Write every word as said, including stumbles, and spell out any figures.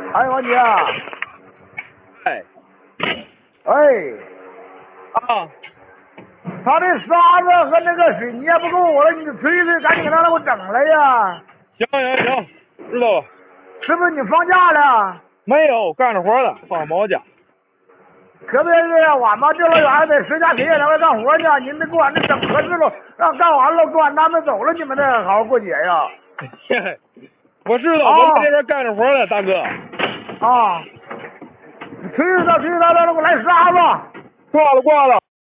哎，王姐， 哎， 哎， 啊， 他的沙子和那个水泥还不够，我说你锤锤，赶紧给他给我整来呀！ 行行行，知道了。 是不是你放假了？ 没有，干着活呢，放毛假。 可别的，我们这老远得十家铁来干活去，您得给我这整合适了，让干完了，给我安排走了，你们再好好过节呀。 我知道， 啊、 我在这边干着活呢，大哥。 啊，锤子锤子，让他给我来沙子。 挂了挂了。